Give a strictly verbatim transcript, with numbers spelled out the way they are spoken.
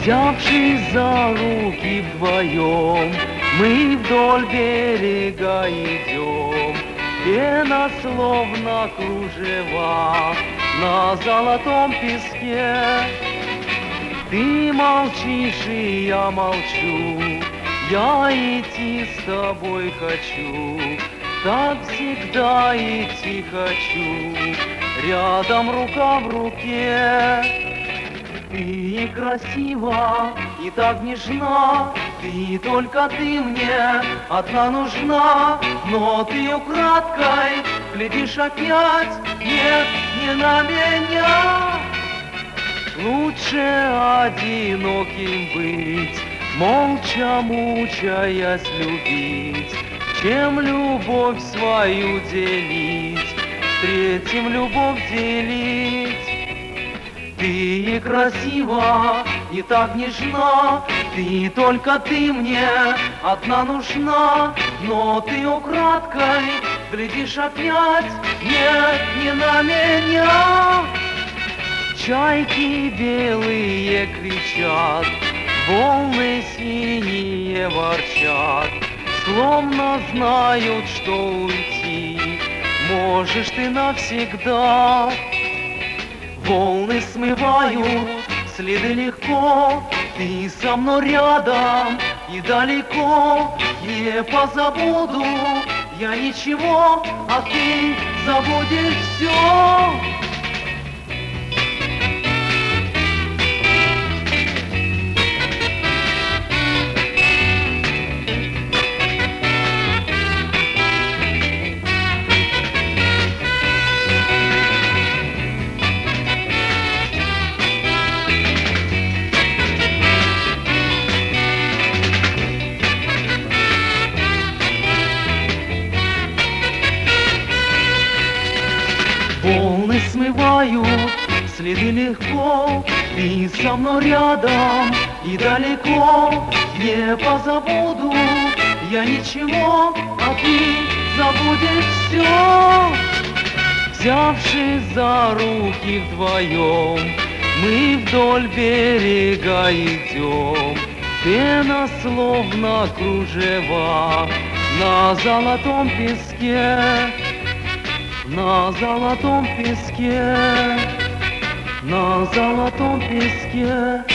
Взявшись за руки вдвоем, мы вдоль берега идем. Пена словно кружева на золотом песке. Ты молчишь, и я молчу, я идти с тобой хочу. Так всегда идти хочу, рядом рука в руке. Ты красива и так нежна, ты только ты мне одна нужна. Но ты украдкой глядишь опять, нет, не на меня. Лучше одиноким быть, молча мучаясь любить, чем любовь свою делить, третьим любовь делить. Ты красива и так нежна, ты только ты мне одна нужна. Но ты украдкой глядишь опять, нет, не на меня. Чайки белые кричат, волны синие ворчат, словно знают, что уйти можешь ты навсегда. Волны смывают следы легко, ты со мной рядом и далеко. Не позабуду я ничего, а ты забудешь все. Волны смывают следы легко, ты со мной рядом и далеко. Не позабуду я ничего, а ты забудешь все. Взявшись за руки вдвоем, мы вдоль берега идем. Пена словно кружева на золотом песке. На золотом песке, на золотом песке.